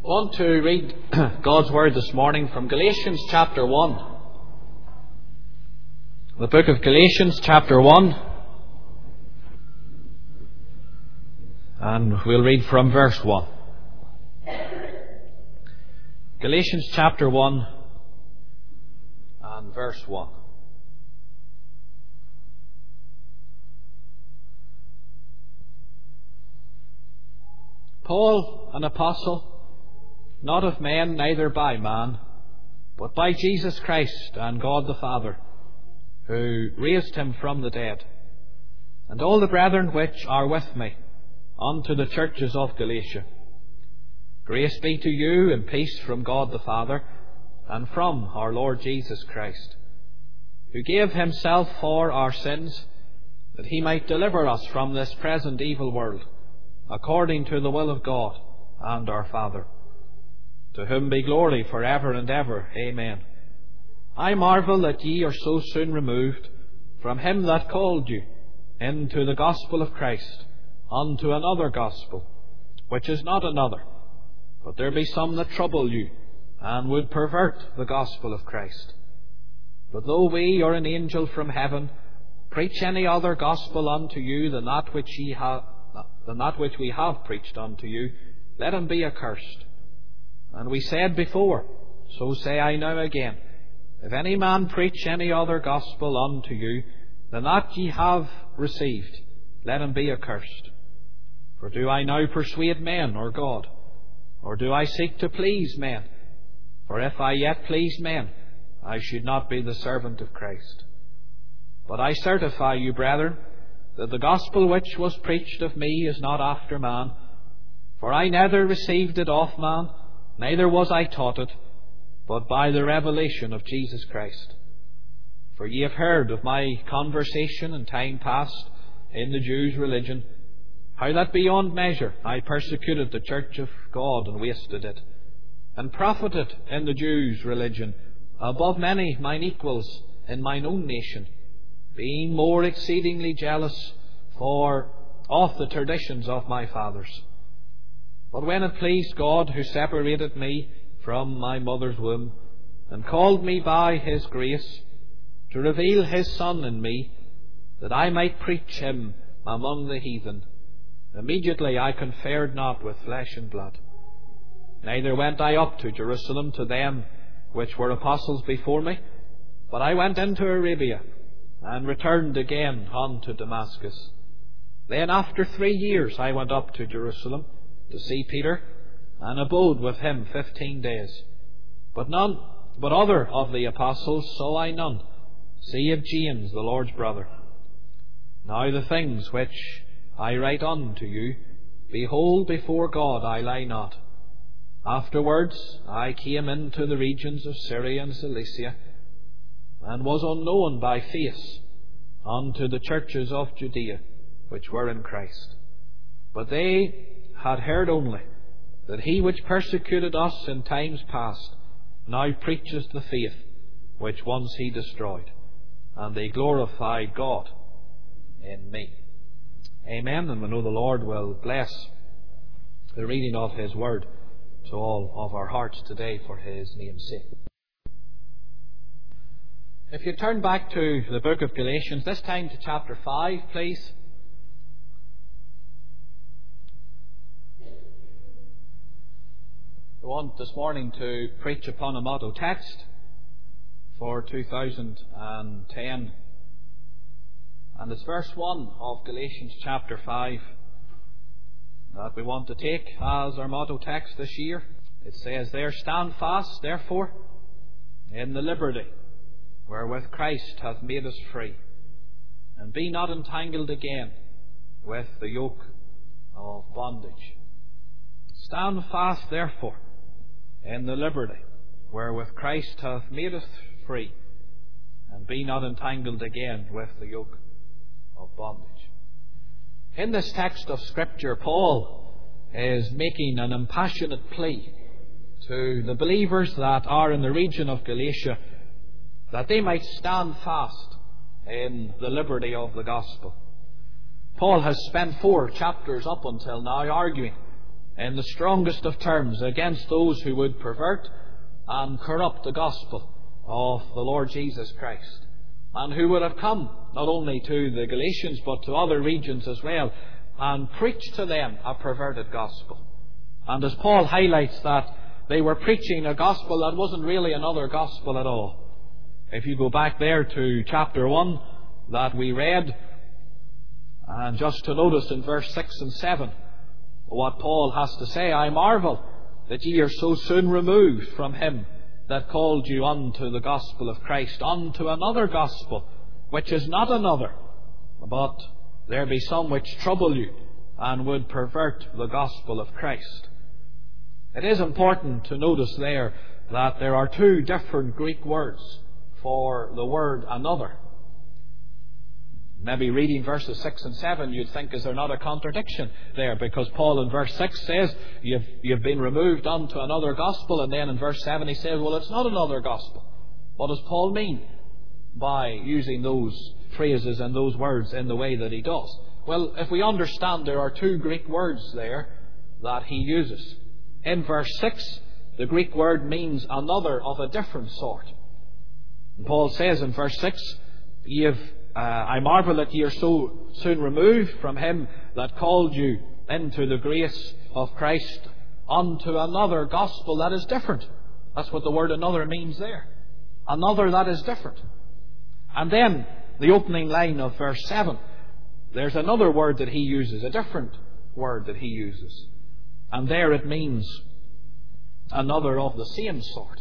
I want to read God's Word this morning from Galatians chapter 1. The book of Galatians chapter 1. And we'll read from verse 1. Galatians chapter 1 and verse 1. Paul, an apostle, not of men, neither by man, but by Jesus Christ and God the Father, who raised him from the dead, and all the brethren which are with me, unto the churches of Galatia. Grace be to you and peace from God the Father, and from our Lord Jesus Christ, who gave himself for our sins, that he might deliver us from this present evil world, according to the will of God and our Father. To whom be glory for ever and ever. Amen. I marvel that ye are so soon removed from him that called you into the gospel of Christ unto another gospel, which is not another. But there be some that trouble you, and would pervert the gospel of Christ. But though we or an angel from heaven preach any other gospel unto you than that which we have preached unto you, let him be accursed. And we said before, so say I now again, if any man preach any other gospel unto you than that ye have received, let him be accursed. For do I now persuade men or God? Or do I seek to please men? For if I yet please men, I should not be the servant of Christ. But I certify you, brethren, that the gospel which was preached of me is not after man. For I neither received it of man, neither was I taught it, but by the revelation of Jesus Christ. For ye have heard of my conversation in time past in the Jews' religion, how that beyond measure I persecuted the church of God and wasted it, and profited in the Jews' religion above many mine equals in mine own nation, being more exceedingly jealous of the traditions of my fathers. But when it pleased God, who separated me from my mother's womb, and called me by his grace, to reveal his Son in me, that I might preach him among the heathen, immediately I conferred not with flesh and blood. Neither went I up to Jerusalem to them which were apostles before me, but I went into Arabia, and returned again unto Damascus. Then after 3 years I went up to Jerusalem to see Peter, and abode with him 15 days. But other of the apostles saw I none, save James the Lord's brother. Now the things which I write unto you, behold, before God I lie not. Afterwards I came into the regions of Syria and Cilicia, and was unknown by face unto the churches of Judea, which were in Christ. But they had heard only that he which persecuted us in times past now preaches the faith which once he destroyed, and they glorified God in me. Amen. And we know the Lord will bless the reading of his word to all of our hearts today for his name's sake. If you turn back to the book of Galatians, this time to chapter 5, please. I want this morning to preach upon a motto text for 2010. And it's verse 1 of Galatians chapter 5 that we want to take as our motto text this year. It says there, stand fast, therefore, in the liberty wherewith Christ hath made us free, and be not entangled again with the yoke of bondage. Stand fast, therefore, in the liberty wherewith Christ hath made us free, and be not entangled again with the yoke of bondage. In this text of Scripture, Paul is making an impassionate plea to the believers that are in the region of Galatia, that they might stand fast in the liberty of the gospel. Paul has spent 4 chapters up until now arguing in the strongest of terms against those who would pervert and corrupt the gospel of the Lord Jesus Christ, and who would have come not only to the Galatians but to other regions as well and preached to them a perverted gospel. And as Paul highlights that, they were preaching a gospel that wasn't really another gospel at all. If you go back there to chapter 1 that we read, and just to notice in verse 6 and 7 what Paul has to say, I marvel that ye are so soon removed from him that called you unto the gospel of Christ, unto another gospel, which is not another, but there be some which trouble you and would pervert the gospel of Christ. It is important to notice there that there are two different Greek words for the word another. Maybe reading verses 6 and 7, you'd think, is there not a contradiction there? Because Paul in verse 6 says, you've been removed unto another gospel, and then in verse 7 he says, well, it's not another gospel. What does Paul mean by using those phrases and those words in the way that he does? Well, if we understand there are two Greek words there that he uses. In verse 6, the Greek word means another of a different sort. And Paul says in verse 6, I marvel that ye are so soon removed from him that called you into the grace of Christ unto another gospel that is different. That's what the word another means there. Another that is different. And then the opening line of verse 7, there's another word that he uses, a different word that he uses. And there it means another of the same sort.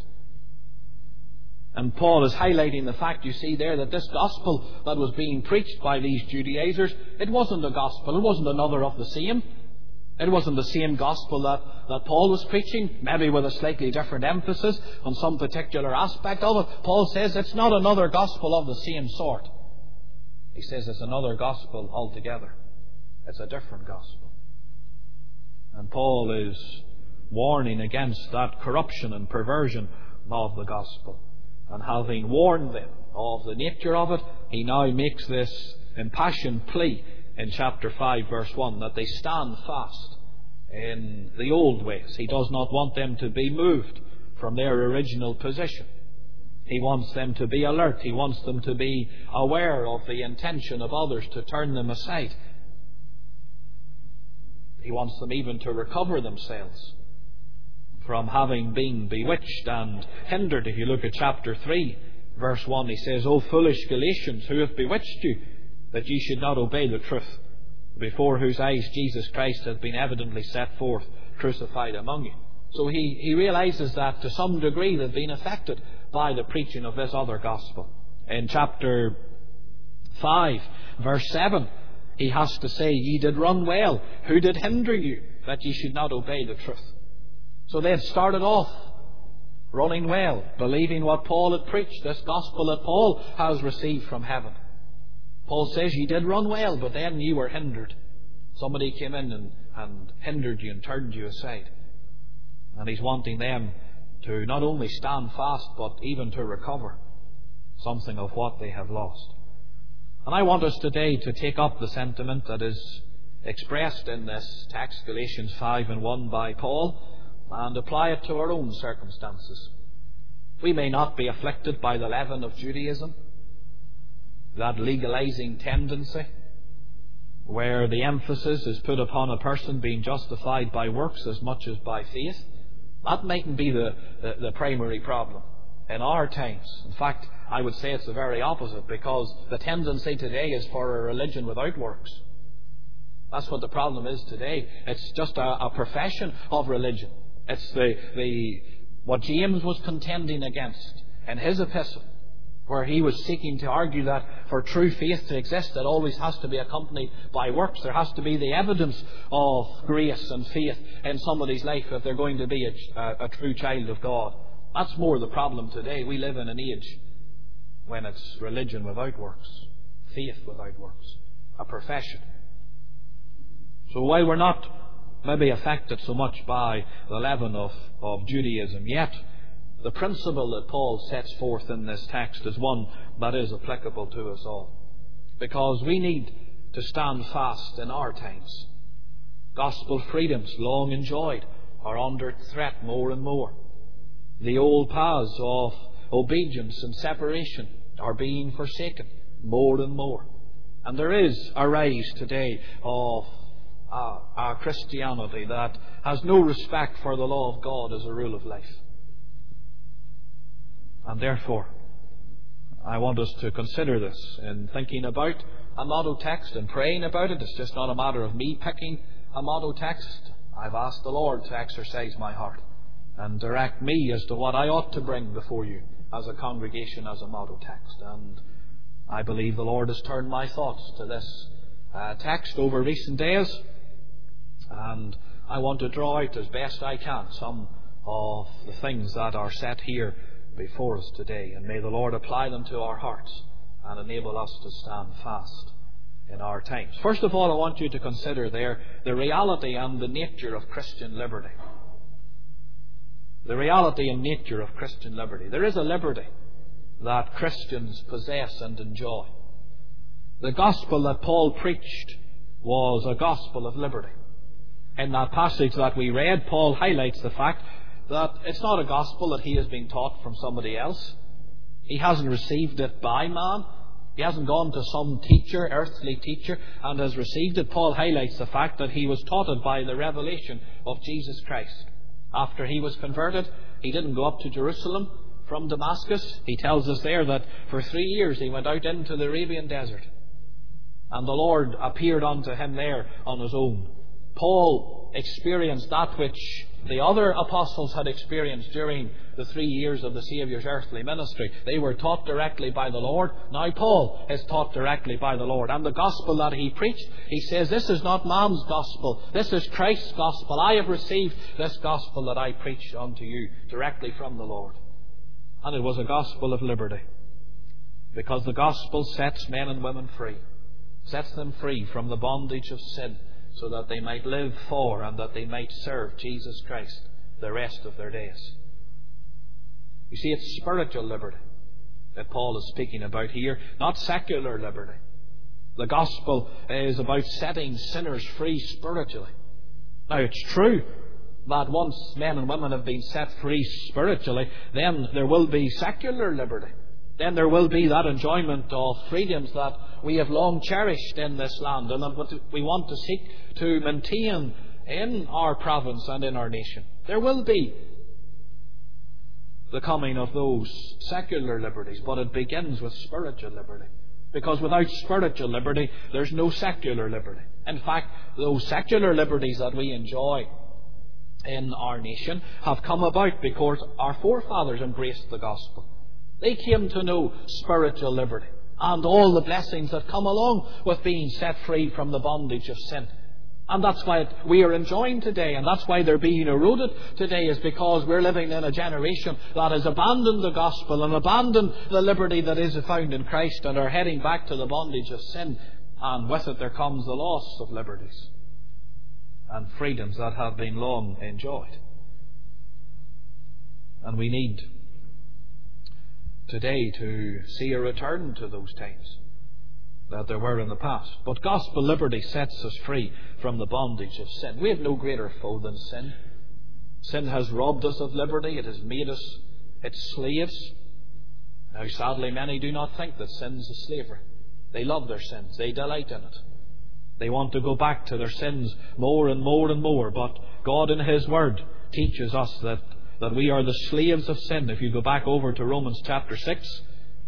And Paul is highlighting the fact, you see there, that this gospel that was being preached by these Judaizers, it wasn't a gospel, it wasn't another of the same. It wasn't the same gospel that Paul was preaching, maybe with a slightly different emphasis on some particular aspect of it. Paul says it's not another gospel of the same sort. He says it's another gospel altogether. It's a different gospel. And Paul is warning against that corruption and perversion of the gospel. And having warned them of the nature of it, he now makes this impassioned plea in chapter 5 verse 1 that they stand fast in the old ways. He does not want them to be moved from their original position. He wants them to be alert. He wants them to be aware of the intention of others to turn them aside. He wants them even to recover themselves from having been bewitched and hindered. If you look at chapter 3, verse 1, he says, O foolish Galatians, who hath bewitched you, that ye should not obey the truth, before whose eyes Jesus Christ hath been evidently set forth, crucified among you. So he realizes that to some degree they've been affected by the preaching of this other gospel. In chapter 5, verse 7, he has to say, Ye did run well. Who did hinder you, that ye should not obey the truth? So they had started off running well, believing what Paul had preached, this gospel that Paul has received from heaven. Paul says, ye did run well, but then you were hindered. Somebody came in and hindered you and turned you aside. And he's wanting them to not only stand fast, but even to recover something of what they have lost. And I want us today to take up the sentiment that is expressed in this text, Galatians 5 and 1 by Paul, and apply it to our own circumstances. We may not be afflicted by the leaven of Judaism, that legalizing tendency, where the emphasis is put upon a person being justified by works as much as by faith. That mightn't be the primary problem in our times. In fact, I would say it's the very opposite, because the tendency today is for a religion without works. That's what the problem is today. It's just a profession of religion. It's what James was contending against in his epistle, where he was seeking to argue that for true faith to exist, it always has to be accompanied by works. There has to be the evidence of grace and faith in somebody's life if they're going to be a true child of God. That's more the problem today. We live in an age when it's religion without works, faith without works, a profession. So while we're not maybe affected so much by the leaven of Judaism, yet the principle that Paul sets forth in this text is one that is applicable to us all. Because we need to stand fast in our times. Gospel freedoms long enjoyed are under threat more and more. The old paths of obedience and separation are being forsaken more and more. And there is a rise today of our Christianity that has no respect for the law of God as a rule of life. And therefore, I want us to consider this in thinking about a motto text and praying about it. It's just not a matter of me picking a motto text. I've asked the Lord to exercise my heart and direct me as to what I ought to bring before you as a congregation as a motto text. And I believe the Lord has turned my thoughts to this text over recent days, and I want to draw out as best I can some of the things that are set here before us today, and may the Lord apply them to our hearts and enable us to stand fast in our times. First of all, I want you to consider there the reality and the nature of Christian liberty. The reality and nature of Christian liberty. There is a liberty that Christians possess and enjoy. The gospel that Paul preached was a gospel of liberty. In that passage that we read, Paul highlights the fact that it's not a gospel that he has been taught from somebody else. He hasn't received it by man. He hasn't gone to some teacher, earthly teacher, and has received it. Paul highlights the fact that he was taught it by the revelation of Jesus Christ. After he was converted, he didn't go up to Jerusalem from Damascus. He tells us there that for 3 years he went out into the Arabian desert, and the Lord appeared unto him there on his own. Paul experienced that which the other apostles had experienced during the 3 years of the Saviour's earthly ministry. They were taught directly by the Lord. Now Paul is taught directly by the Lord. And the gospel that he preached, he says, this is not man's gospel. This is Christ's gospel. I have received this gospel that I preach unto you directly from the Lord. And it was a gospel of liberty, because the gospel sets men and women free, sets them free from the bondage of sin, so that they might live for and that they might serve Jesus Christ the rest of their days. You see, it's spiritual liberty that Paul is speaking about here, not secular liberty. The gospel is about setting sinners free spiritually. Now, it's true that once men and women have been set free spiritually, then there will be secular liberty. Then there will be that enjoyment of freedoms that we have long cherished in this land and that we want to seek to maintain in our province and in our nation. There will be the coming of those secular liberties, but it begins with spiritual liberty. Because without spiritual liberty, there's no secular liberty. In fact, those secular liberties that we enjoy in our nation have come about because our forefathers embraced the gospel. They came to know spiritual liberty and all the blessings that come along with being set free from the bondage of sin. And that's why we are enjoying today, and that's why they're being eroded today, is because we're living in a generation that has abandoned the gospel and abandoned the liberty that is found in Christ and are heading back to the bondage of sin. And with it there comes the loss of liberties and freedoms that have been long enjoyed. And we need today to see a return to those times that there were in the past. But gospel liberty sets us free from the bondage of sin. We have no greater foe than sin. Sin has robbed us of liberty. It has made us its slaves. Now, sadly, many do not think that sin's a slavery. They love their sins. They delight in it. They want to go back to their sins more and more and more. But God in His Word teaches us that we are the slaves of sin. If you go back over to Romans chapter 6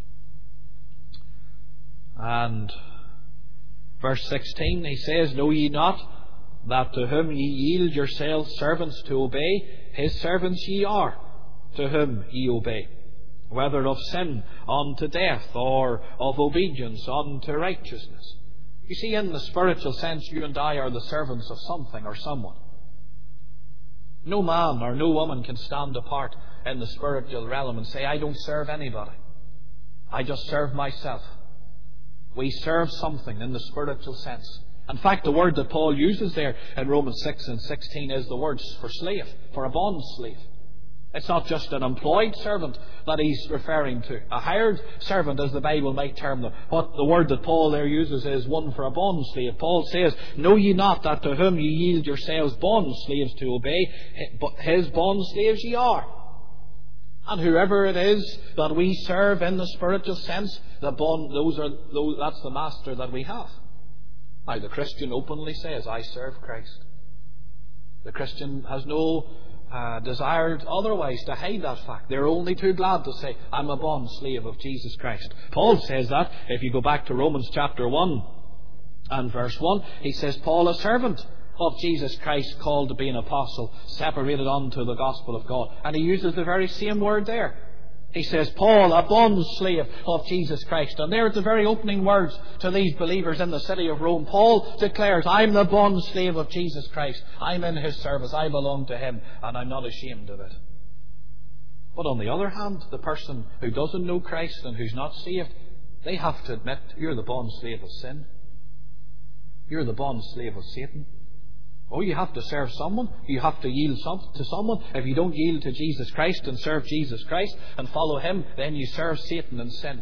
and verse 16, he says, know ye not that to whom ye yield yourselves servants to obey, His servants ye are, to whom ye obey, whether of sin unto death or of obedience unto righteousness. You see, in the spiritual sense, you and I are the servants of something or someone. No man or no woman can stand apart in the spiritual realm and say, I don't serve anybody. I just serve myself. We serve something in the spiritual sense. In fact, the word that Paul uses there in Romans 6 and 16 is the word for slave, for a bond slave. It's not just an employed servant that he's referring to. A hired servant, as the Bible might term them. What the word that Paul there uses is one for a bond slave. Paul says, "Know ye not that to whom ye yield yourselves bond slaves to obey, but his bond slaves ye are." And whoever it is that we serve in the spiritual sense, that's the master that we have. Now, the Christian openly says, "I serve Christ." The Christian has no desired otherwise to hide that fact. They're only too glad to say, "I'm a bond slave of Jesus Christ." Paul says that. If you go back to Romans chapter 1 and verse 1, he says, "Paul, a servant of Jesus Christ, called to be an apostle, separated unto the gospel of God." And he uses the very same word there. He says, "Paul, a bond slave of Jesus Christ." And there at the very opening words to these believers in the city of Rome, Paul declares, "I'm the bond slave of Jesus Christ. I'm in his service. I belong to him, and I'm not ashamed of it." But on the other hand, the person who doesn't know Christ and who's not saved, they have to admit, you're the bond slave of sin. You're the bond slave of Satan. Oh, you have to serve someone. You have to yield to someone. If you don't yield to Jesus Christ and serve Jesus Christ and follow him, then you serve Satan and sin.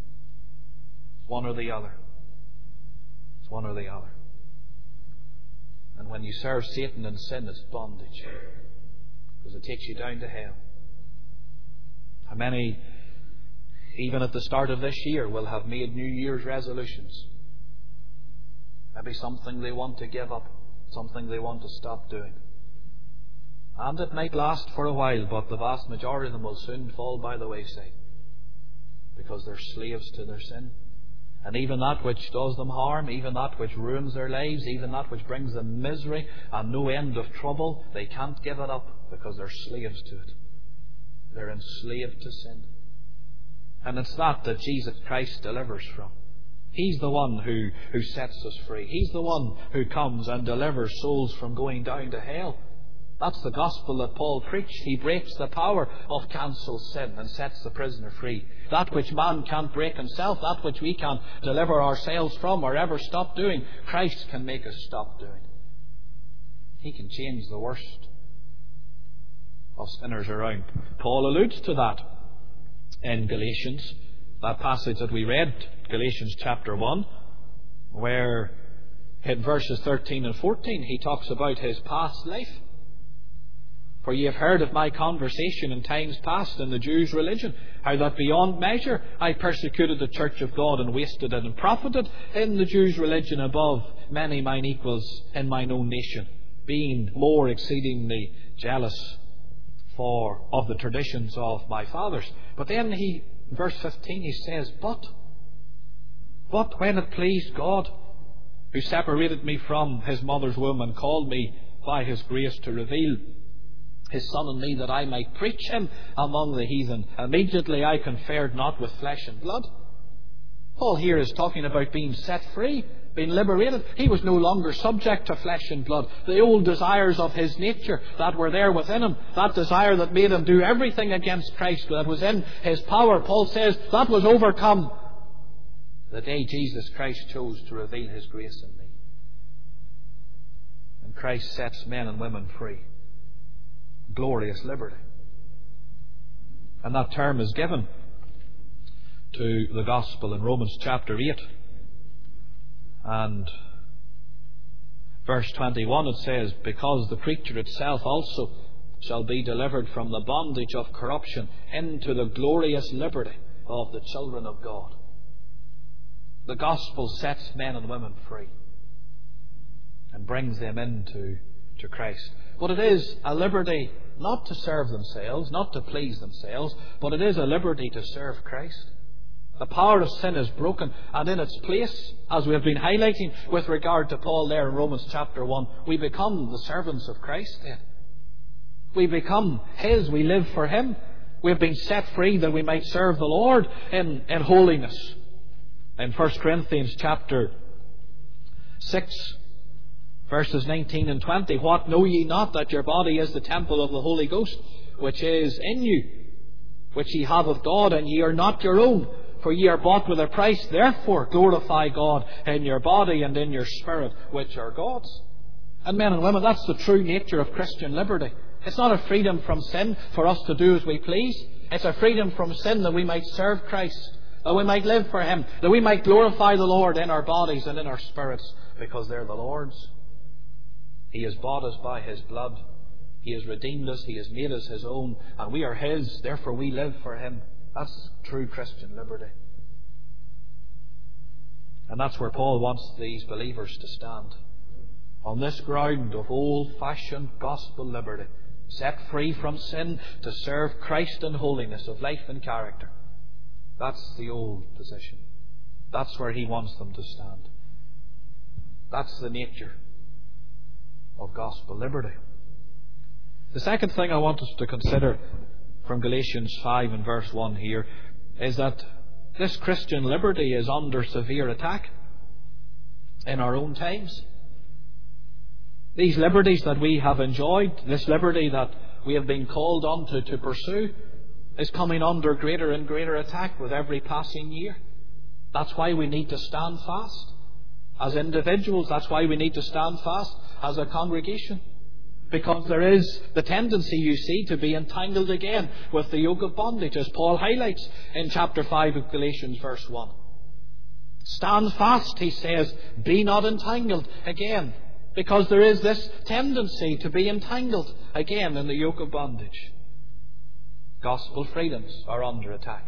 It's one or the other. It's one or the other. And when you serve Satan and sin, it's bondage, because it takes you down to hell. How many, even at the start of this year, will have made New Year's resolutions? Maybe something they want to give up, something they want to stop doing. And it might last for a while, but the vast majority of them will soon fall by the wayside, because they're slaves to their sin. And even that which does them harm, even that which ruins their lives, even that which brings them misery and no end of trouble, they can't give it up because they're slaves to it. They're enslaved to sin. And it's that Jesus Christ delivers from. He's the one who sets us free. He's the one who comes and delivers souls from going down to hell. That's the gospel that Paul preached. He breaks the power of cancelled sin and sets the prisoner free. That which man can't break himself, that which we can't deliver ourselves from or ever stop doing, Christ can make us stop doing. He can change the worst of sinners around. Paul alludes to that in Galatians, that passage that we read, Galatians chapter 1, where in verses 13 and 14 he talks about his past life. "For ye have heard of my conversation in times past in the Jews' religion, how that beyond measure I persecuted the church of God, and wasted it, and profited in the Jews' religion above many mine equals in mine own nation, being more exceedingly jealous of the traditions of my fathers." But then verse 15, he says, But when it pleased God, who separated me from his mother's womb, and called me by his grace to reveal his Son in me, that I might preach him among the heathen, immediately I conferred not with flesh and blood. Paul here is talking about being set free, being liberated. He was no longer subject to flesh and blood. The old desires of his nature that were there within him, that desire that made him do everything against Christ, that was in his power, Paul says, that was overcome the day Jesus Christ chose to reveal his grace in me. And Christ sets men and women free. Glorious liberty. And that term is given to the gospel in Romans chapter 8 and verse 21. It says, "Because the creature itself also shall be delivered from the bondage of corruption into the glorious liberty of the children of God." The gospel sets men and women free and brings them into Christ. But it is a liberty not to serve themselves, not to please themselves, but it is a liberty to serve Christ. The power of sin is broken, and in its place, as we have been highlighting with regard to Paul there in Romans chapter 1, we become the servants of Christ then. We become his, we live for him. We have been set free that we might serve the Lord in holiness. In 1 Corinthians chapter 6, verses 19 and 20, "What know ye not, that your body is the temple of the Holy Ghost, which is in you, which ye have of God, and ye are not your own? For ye are bought with a price. Therefore glorify God in your body and in your spirit, which are God's." And men and women, that's the true nature of Christian liberty. It's not a freedom from sin for us to do as we please. It's a freedom from sin that we might serve Christ, that we might live for Him, that we might glorify the Lord in our bodies and in our spirits, because they're the Lord's. He has bought us by His blood. He has redeemed us. He has made us His own, and we are His. Therefore we live for Him. That's true Christian liberty. And that's where Paul wants these believers to stand. On this ground of old-fashioned gospel liberty, set free from sin to serve Christ in holiness of life and character. That's the old position. That's where he wants them to stand. That's the nature of gospel liberty. The second thing I want us to consider from Galatians 5 and verse 1 here is that this Christian liberty is under severe attack in our own times. These liberties that we have enjoyed, this liberty that we have been called on to pursue, is coming under greater and greater attack with every passing year. That's why we need to stand fast as individuals. That's why we need to stand fast as a congregation. Because there is the tendency, you see, to be entangled again with the yoke of bondage, as Paul highlights in chapter 5 of Galatians verse 1. Stand fast, he says, be not entangled again. Because there is this tendency to be entangled again in the yoke of bondage. Gospel freedoms are under attack.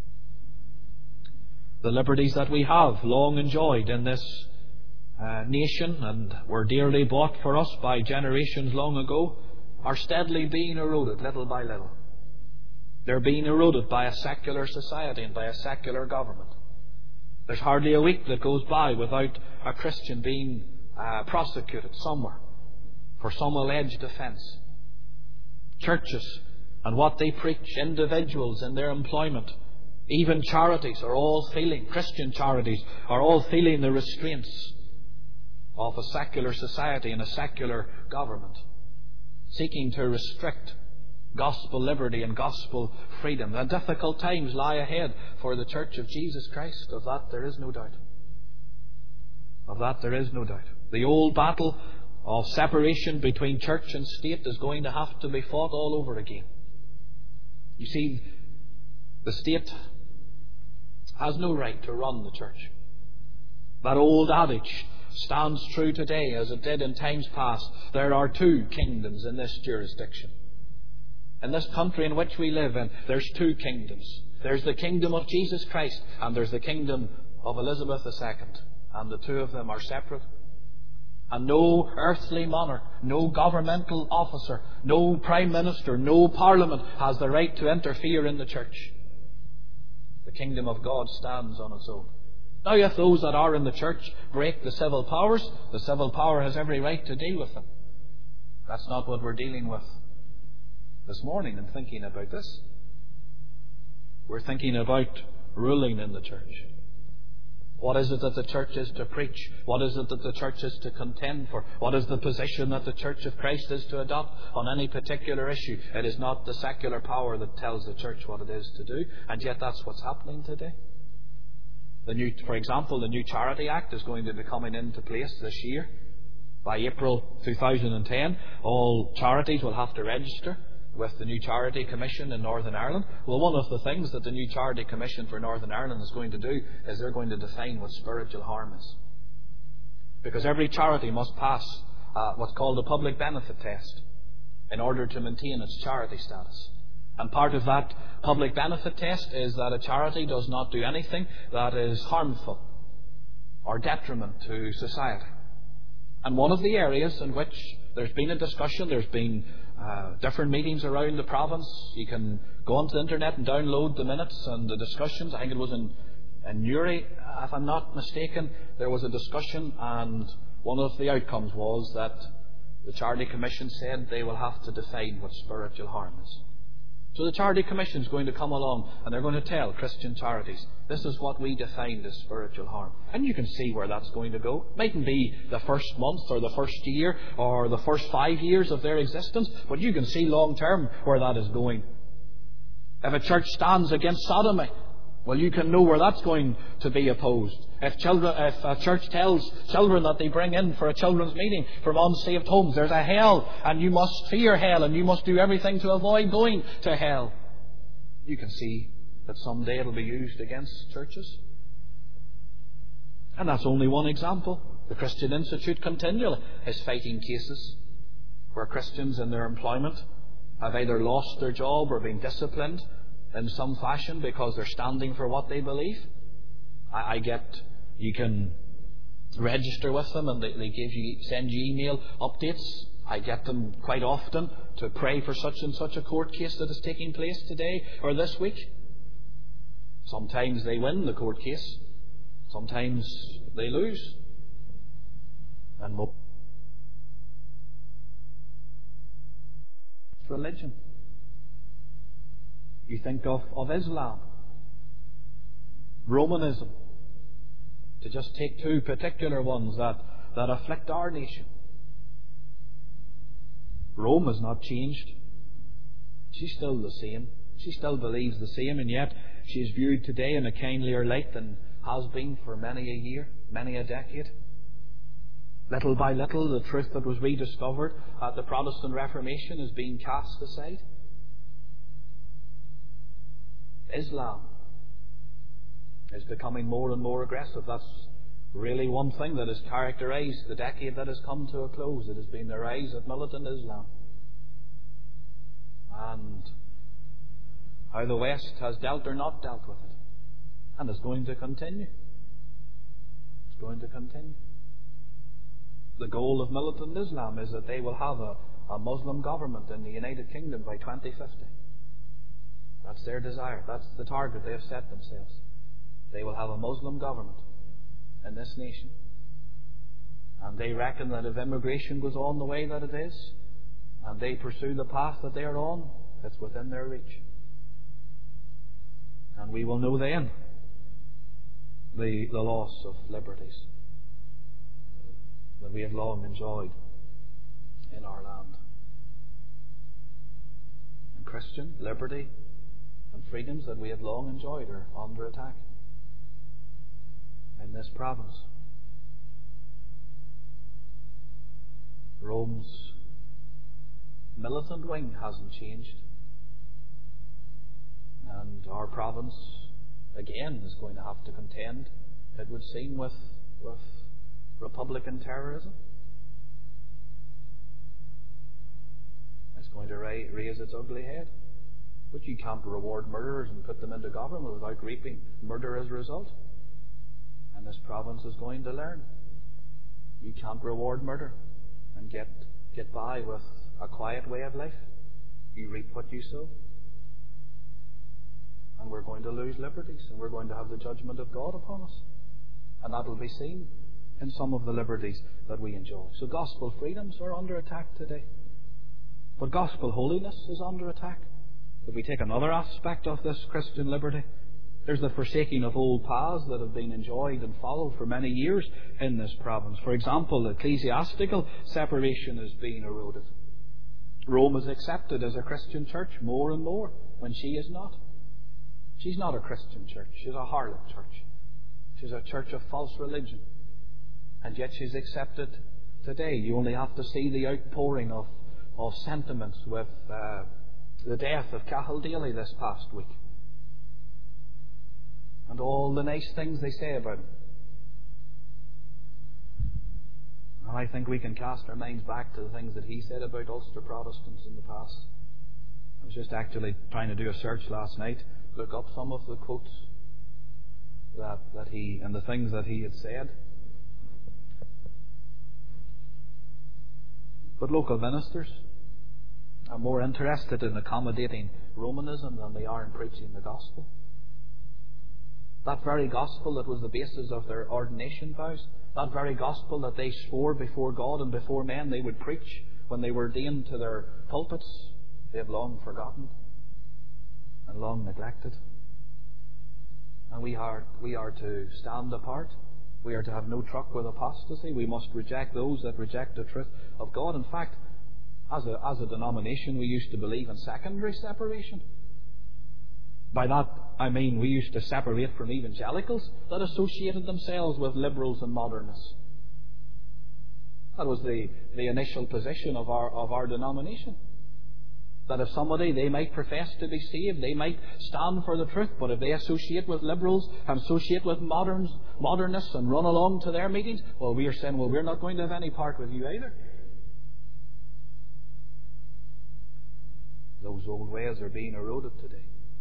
The liberties that we have long enjoyed in this nation and were dearly bought for us by generations long ago are steadily being eroded little by little. They're being eroded by a secular society and by a secular government. There's hardly a week that goes by without a Christian being prosecuted somewhere for some alleged offence. Churches and what they preach, individuals in their employment, even charities are all feeling, Christian charities are all feeling the restraints of a secular society and a secular government, seeking to restrict gospel liberty and gospel freedom. And difficult times lie ahead for the Church of Jesus Christ. Of that there is no doubt. Of that there is no doubt. The old battle of separation between church and state is going to have to be fought all over again. You see, the state has no right to run the church. That old adage stands true today as it did in times past. There are two kingdoms in this jurisdiction. In this country in which we live in, there's two kingdoms. There's the kingdom of Jesus Christ and there's the kingdom of Elizabeth II. And the two of them are separate. And no earthly monarch, no governmental officer, no prime minister, no parliament has the right to interfere in the church. The kingdom of God stands on its own. Now, if those that are in the church break the civil powers, the civil power has every right to deal with them. That's not what we're dealing with this morning in thinking about this. We're thinking about ruling in the church. What is it that the church is to preach? What is it that the church is to contend for? What is the position that the Church of Christ is to adopt on any particular issue? It is not the secular power that tells the church what it is to do, and yet that's what's happening today. For example, the new Charity Act is going to be coming into place this year. By April 2010, all charities will have to register with the new Charity Commission in Northern Ireland. Well, one of the things that the new Charity Commission for Northern Ireland is going to do is they're going to define what spiritual harm is. Because every charity must pass what's called a public benefit test in order to maintain its charity status. And part of that public benefit test is that a charity does not do anything that is harmful or detriment to society. And one of the areas in which there's been a discussion, there's been different meetings around the province. You can go onto the internet and download the minutes and the discussions. I think it was in Newry, if I'm not mistaken. There was a discussion, and one of the outcomes was that the Charity Commission said they will have to define what spiritual harm is. So the Charity Commission is going to come along and they're going to tell Christian charities, this is what we define as spiritual harm. And you can see where that's going to go. It mightn't be the first month or the first year or the first 5 years of their existence, but you can see long term where that is going. If a church stands against sodomy, Well, you can know where that's going to be opposed. If a church tells children that they bring in for a children's meeting from unsaved homes, there's a hell, and you must fear hell, and you must do everything to avoid going to hell, you can see that someday it'll be used against churches. And that's only one example. The Christian Institute continually is fighting cases where Christians in their employment have either lost their job or been disciplined in some fashion because they're standing for what they believe. You can register with them and they send you email updates. I get them quite often to pray for such and such a court case that is taking place today or this week. Sometimes they win the court case. Sometimes they lose. And religion. You think of Islam, Romanism, to just take two particular ones that afflict our nation. Rome has not changed. She's still the same. She still believes the same, and yet she is viewed today in a kindlier light than has been for many a year, many a decade. Little by little, the truth that was rediscovered at the Protestant Reformation is being cast aside. Islam is becoming more and more aggressive. That's really one thing that has characterized the decade that has come to a close. It has been the rise of militant Islam. And how the West has dealt or not dealt with it. And it's going to continue. It's going to continue. The goal of militant Islam is that they will have a Muslim government in the United Kingdom by 2050. That's their desire. That's the target they have set themselves. They will have a Muslim government in this nation. And they reckon that if immigration goes on the way that it is, and they pursue the path that they are on, it's within their reach. And we will know then the loss of liberties that we have long enjoyed in our land. And Christian liberty and freedoms that we have long enjoyed are under attack in this province. Rome's militant wing hasn't changed, and our province again is going to have to contend, it would seem, with Republican terrorism. It's going to raise its ugly head. But you can't reward murderers and put them into government without reaping murder as a result. And this province is going to learn. You can't reward murder and get by with a quiet way of life. You reap what you sow. And we're going to lose liberties, and we're going to have the judgment of God upon us. And that will be seen in some of the liberties that we enjoy. So gospel freedoms are under attack today. But gospel holiness is under attack. If we take another aspect of this Christian liberty, there's the forsaking of old paths that have been enjoyed and followed for many years in this province. For example, ecclesiastical separation is being eroded. Rome is accepted as a Christian church more and more when she is not. She's not a Christian church. She's a harlot church. She's a church of false religion. And yet she's accepted today. You only have to see the outpouring of sentiments with the death of Cathal Daly this past week. And all the nice things they say about him. And I think we can cast our minds back to the things that he said about Ulster Protestants in the past. I was just actually trying to do a search last night, look up some of the quotes that he, and the things that he had said. But local ministers are more interested in accommodating Romanism than they are in preaching the gospel. That very gospel that was the basis of their ordination vows, that very gospel that they swore before God and before men they would preach when they were ordained to their pulpits, they have long forgotten and long neglected. And we are to stand apart. We are to have no truck with apostasy. We must reject those that reject the truth of God. In fact, as a denomination, we used to believe in secondary separation. By that I mean we used to separate from evangelicals that associated themselves with liberals and modernists. That was the initial position of our denomination. That if somebody, they might profess to be saved, they might stand for the truth, but if they associate with liberals and associate with modernists and run along to their meetings, well, we are saying, well, we're not going to have any part with you either. Those old ways are being eroded today.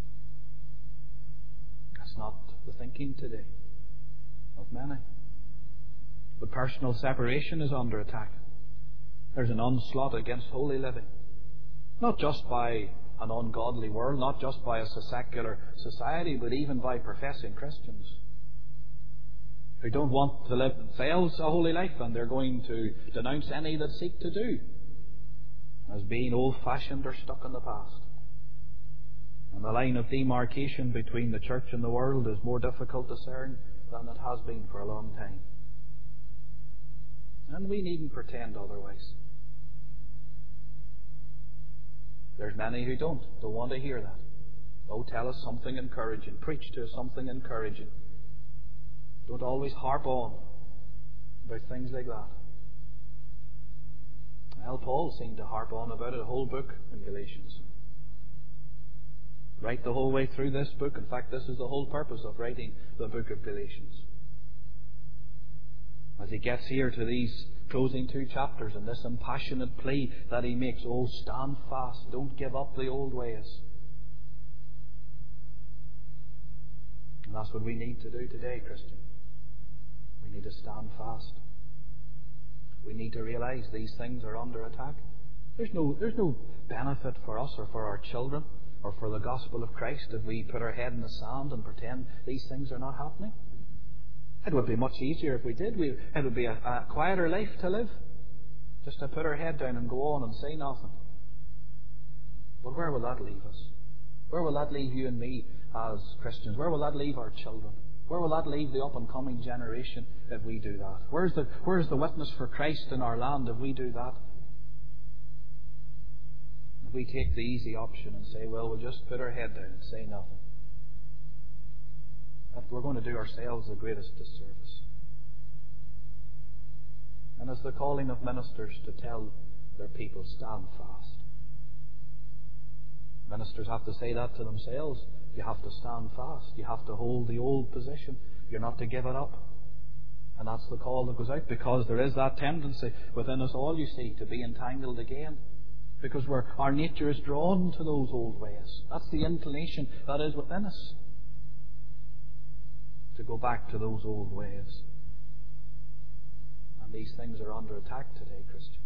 That's not the thinking today of many. But personal separation is under attack. There's an onslaught against holy living. Not just by an ungodly world, not just by a secular society, but even by professing Christians who don't want to live themselves a holy life, and they're going to denounce any that seek to do as being old-fashioned or stuck in the past. And the line of demarcation between the church and the world is more difficult to discern than it has been for a long time. And we needn't pretend otherwise. There's many who don't want to hear that. Oh, tell us something encouraging. Preach to us something encouraging. Don't always harp on about things like that. Well, Paul seemed to harp on about it a whole book in Galatians. Right the whole way through this book. In fact, this is the whole purpose of writing the book of Galatians. As he gets here to these closing 2 chapters and this impassionate plea that he makes, oh, stand fast, don't give up the old ways. And that's what we need to do today, Christian. We need to stand fast. We need to realize these things are under attack. There's no benefit for us or for our children or for the gospel of Christ if we put our head in the sand and pretend these things are not happening. It would be much easier if we did. It would be a quieter life to live. Just to put our head down and go on and say nothing. But where will that leave us? Where will that leave you and me as Christians? Where will that leave our children? Where will that leave the up-and-coming generation if we do that? Where's the witness for Christ in our land if we do that? If we take the easy option and say, well, we'll just put our head down and say nothing, we're going to do ourselves the greatest disservice. And it's the calling of ministers to tell their people, stand fast. Ministers have to say that to themselves. You have to stand fast. You have to hold the old position. You're not to give it up. And that's the call that goes out, because there is that tendency within us all, you see, to be entangled again. Because our nature is drawn to those old ways. That's the inclination that is within us, to go back to those old ways. And these things are under attack today, Christian.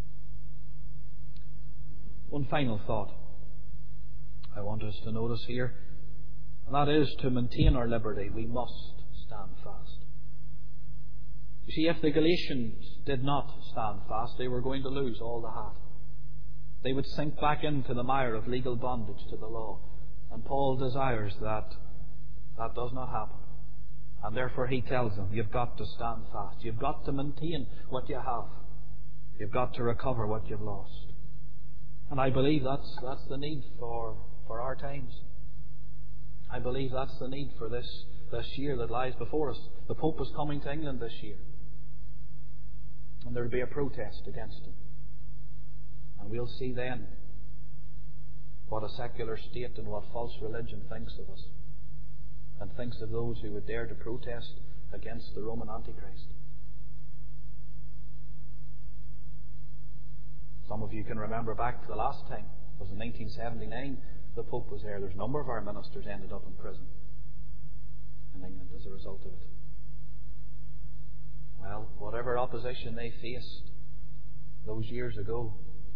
One final thought I want us to notice here, and that is, to maintain our liberty, we must stand fast. You see, if the Galatians did not stand fast, they were going to lose all they had. They would sink back into the mire of legal bondage to the law. And Paul desires that does not happen. And therefore he tells them, you've got to stand fast. You've got to maintain what you have. You've got to recover what you've lost. And I believe that's the need for our times. I believe that's the need for this year that lies before us. The Pope is coming to England this year. And there will be a protest against him. And we'll see then what a secular state and what false religion thinks of us, and thinks of those who would dare to protest against the Roman Antichrist. Some of you can remember back to the last time. It was in 1979 the Pope was there. There's a number of our ministers ended up in prison in England as a result of it. Well, whatever opposition they faced those years ago,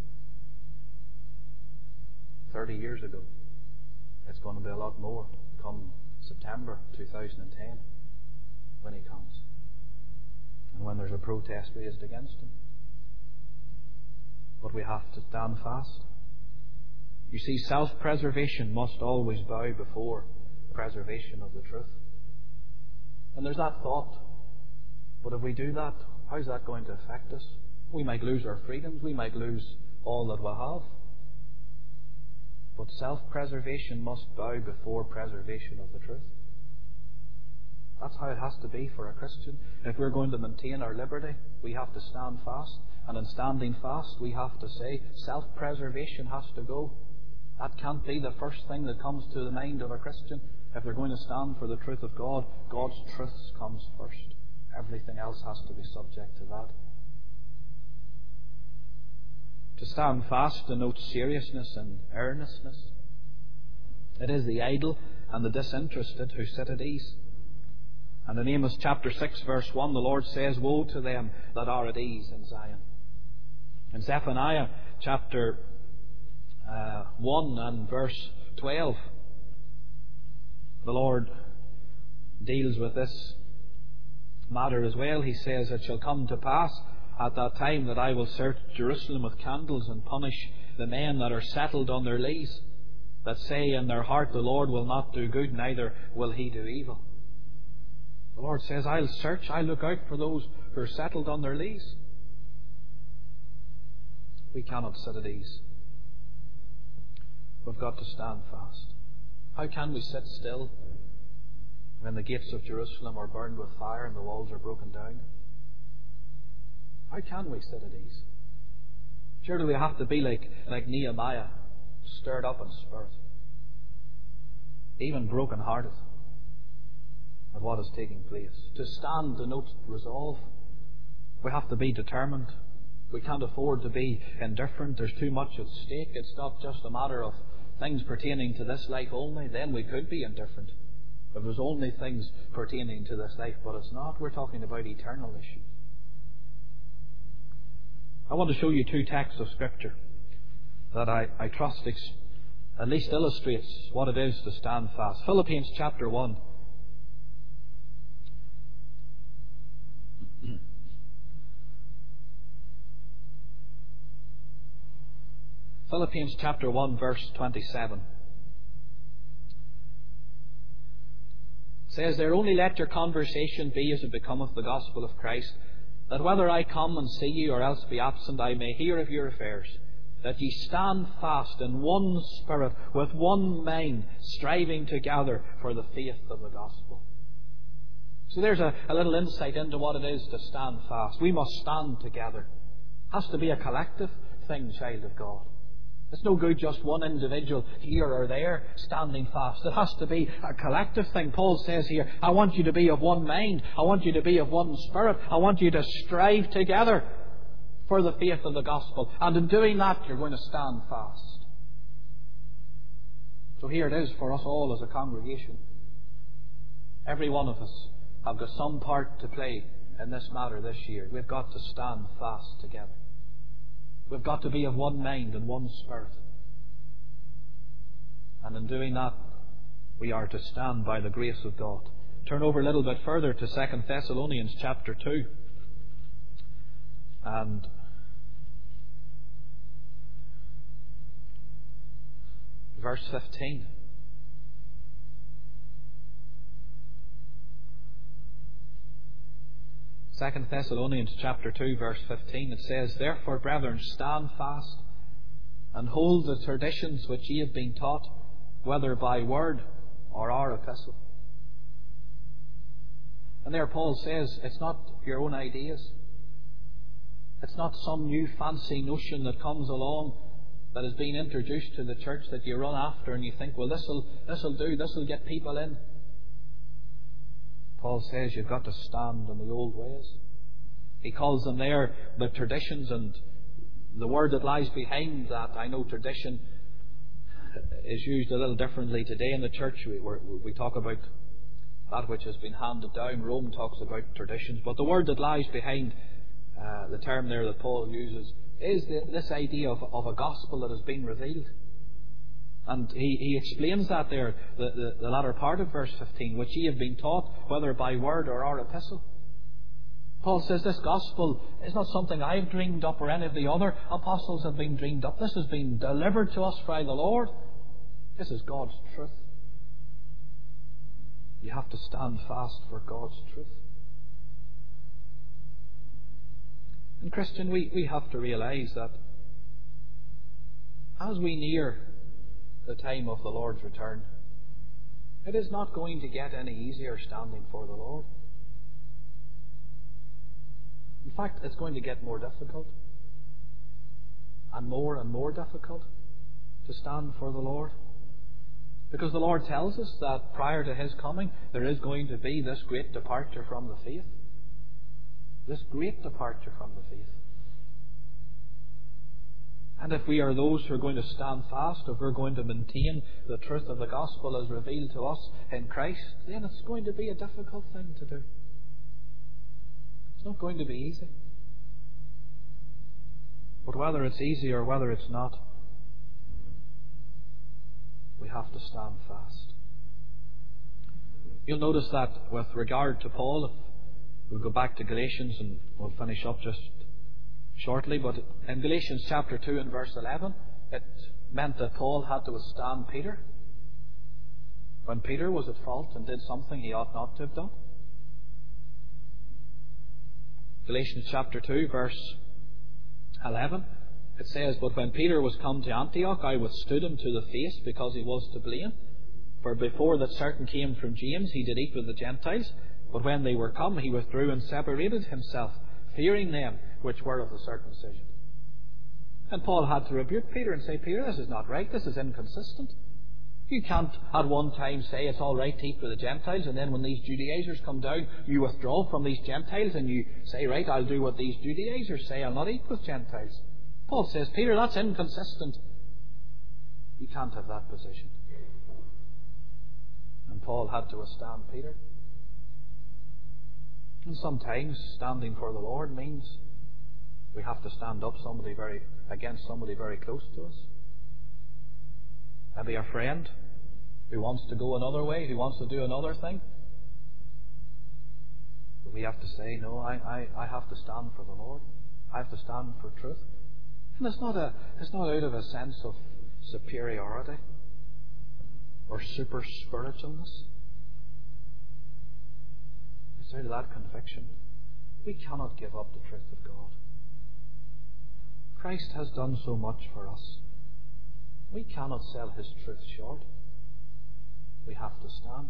30 years ago, it's going to be a lot more come September 2010 when he comes, and when there's a protest raised against him. But we have to stand fast. You see, self-preservation must always bow before preservation of the truth. And there's that thought, but if we do that, how's that going to affect us? We might lose our freedoms, we might lose all that we have. But self-preservation must bow before preservation of the truth. That's how it has to be for a Christian. If we're going to maintain our liberty, we have to stand fast. And in standing fast, we have to say, self-preservation has to go. That can't be the first thing that comes to the mind of a Christian. If they're going to stand for the truth of God, God's truth comes first. Everything else has to be subject to that. To stand fast denotes seriousness and earnestness. It is the idle and the disinterested who sit at ease. And in Amos chapter 6 verse 1, the Lord says, "Woe to them that are at ease in Zion." In Zephaniah chapter 1 and verse 12, the Lord deals with this matter as well. He says, "It shall come to pass at that time that I will search Jerusalem with candles and punish the men that are settled on their lees, that say in their heart, the Lord will not do good, neither will He do evil." The Lord says, I'll search, I'll look out for those who are settled on their lees. We cannot sit at ease. We've got to stand fast. How can we sit still when the gates of Jerusalem are burned with fire and the walls are broken down? How can we sit at ease? Surely we have to be like Nehemiah, stirred up in spirit, even broken-hearted at what is taking place. To stand denotes resolve. We have to be determined. We can't afford to be indifferent. There's too much at stake. It's not just a matter of things pertaining to this life only. Then we could be indifferent if there's only things pertaining to this life, but it's not. We're talking about eternal issues. I want to show you two texts of Scripture that I trust at least illustrates what it is to stand fast. Philippians chapter 1. Philippians chapter 1 verse 27. It says there, "Only let your conversation be as it becometh the gospel of Christ, that whether I come and see you or else be absent, I may hear of your affairs, that ye stand fast in one spirit, with one mind, striving together for the faith of the gospel." So there's a little insight into what it is to stand fast. We must stand together. It has to be a collective thing, child of God. It's no good just one individual here or there standing fast. It has to be a collective thing. Paul says here, I want you to be of one mind. I want you to be of one spirit. I want you to strive together for the faith of the gospel. And in doing that, you're going to stand fast. So here it is for us all as a congregation. Every one of us have got some part to play in this matter this year. We've got to stand fast together. We've got to be of one mind and one spirit. And in doing that, we are to stand by the grace of God. Turn over a little bit further to 2 Thessalonians chapter 2. And verse 15. 2 Thessalonians chapter 2 verse 15, it says, "Therefore, brethren, stand fast, and hold the traditions which ye have been taught, whether by word or our epistle." And there Paul says, it's not your own ideas. It's not some new fancy notion that comes along that has been introduced to the church that you run after and you think, well, this'll do, this'll get people in. Paul says you've got to stand in the old ways. He calls them there the traditions, and the word that lies behind that, I know tradition is used a little differently today in the church. We talk about that which has been handed down. Rome talks about traditions. But the word that lies behind the term there that Paul uses is this idea of a gospel that has been revealed. And he explains that there, the latter part of verse 15, which ye have been taught, whether by word or our epistle. Paul says this gospel is not something I've dreamed up or any of the other apostles have been dreamed up. This has been delivered to us by the Lord. This is God's truth. You have to stand fast for God's truth. And Christian, we have to realize that as we near the time of the Lord's return, it is not going to get any easier standing for the Lord. In fact, it's going to get more difficult and more difficult to stand for the Lord. Because the Lord tells us that prior to His coming, there is going to be this great departure from the faith. This great departure from the faith. And if we are those who are going to stand fast, if we're going to maintain the truth of the gospel as revealed to us in Christ, then it's going to be a difficult thing to do. It's not going to be easy. But whether it's easy or whether it's not, we have to stand fast. You'll notice that with regard to Paul, if we'll go back to Galatians and we'll finish up just shortly, but in Galatians chapter 2 and verse 11, it meant that Paul had to withstand Peter when Peter was at fault and did something he ought not to have done. Galatians chapter 2 verse 11, it says, "But when Peter was come to Antioch, I withstood him to the face, because he was to blame. For before that certain came from James, he did eat with the Gentiles. But when they were come, he withdrew and separated himself, fearing them which were of the circumcision." And Paul had to rebuke Peter and say, "Peter, this is not right, this is inconsistent. You can't at one time say it's all right to eat with the Gentiles, and then when these Judaizers come down, you withdraw from these Gentiles and you say, right, I'll do what these Judaizers say, I'll not eat with Gentiles." Paul says, "Peter, that's inconsistent. You can't have that position." And Paul had to withstand Peter. And sometimes standing for the Lord means we have to stand up against somebody very close to us. Maybe a friend who wants to go another way, who wants to do another thing. But we have to say, no, I have to stand for the Lord. I have to stand for truth. And it's not out of a sense of superiority or super spiritualness. It's out of that conviction. We cannot give up the truth of God. Christ has done so much for us. We cannot sell His truth short. We have to stand.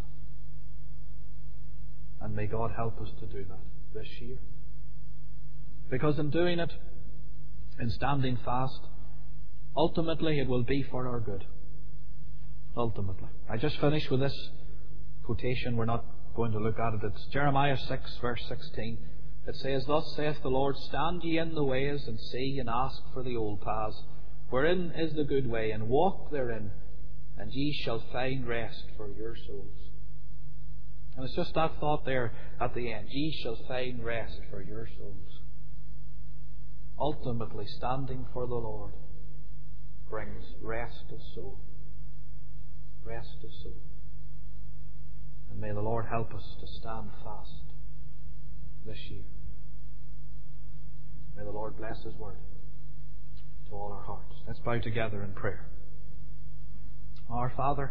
And may God help us to do that this year. Because in doing it, in standing fast, ultimately it will be for our good. Ultimately. I just finished with this quotation. We're not going to look at it. It's Jeremiah 6 verse 16. It says, "Thus saith the Lord, stand ye in the ways, and see, and ask for the old paths, wherein is the good way, and walk therein, and ye shall find rest for your souls." And it's just that thought there at the end. Ye shall find rest for your souls. Ultimately, standing for the Lord brings rest of soul. Rest of soul. And may the Lord help us to stand fast this year. May the Lord bless His word to all our hearts. Let's bow together in prayer. Our Father,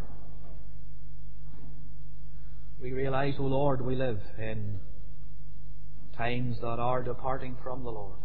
we realize, O Lord, we live in times that are departing from the Lord.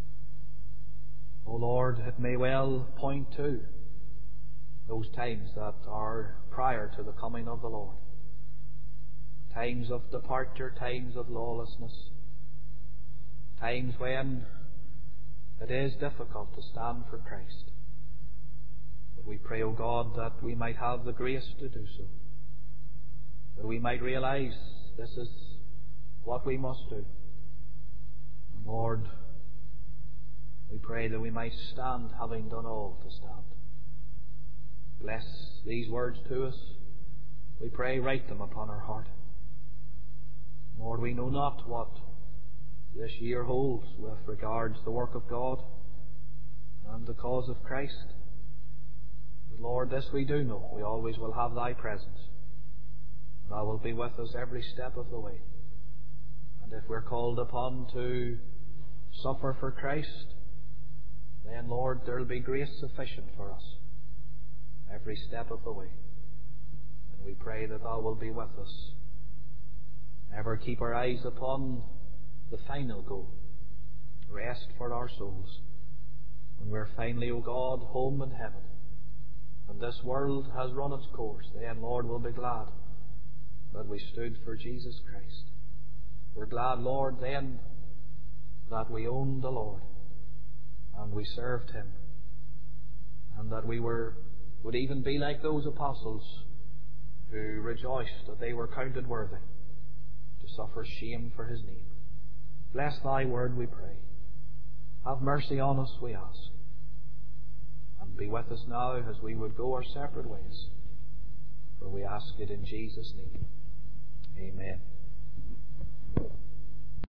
O Lord, it may well point to those times that are prior to the coming of the Lord. Times of departure, times of lawlessness, times when it is difficult to stand for Christ. But we pray, O God, that we might have the grace to do so. That we might realize this is what we must do. And Lord, we pray that we might stand having done all to stand. Bless these words to us. We pray, write them upon our heart. Lord, we know not what this year holds with regards to the work of God and the cause of Christ. But Lord, this we do know. We always will have Thy presence. Thou wilt be with us every step of the way. And if we're called upon to suffer for Christ, then, Lord, there will be grace sufficient for us every step of the way. And we pray that Thou wilt be with us. Never keep our eyes upon the final goal, rest for our souls, when we're finally, O God, home in heaven, and this world has run its course, then, Lord, we'll be glad that we stood for Jesus Christ. We're glad, Lord, then that we owned the Lord and we served Him, and that we would even be like those apostles who rejoiced that they were counted worthy to suffer shame for His name. Bless Thy word, we pray. Have mercy on us, we ask. And be with us now as we would go our separate ways. For we ask it in Jesus' name.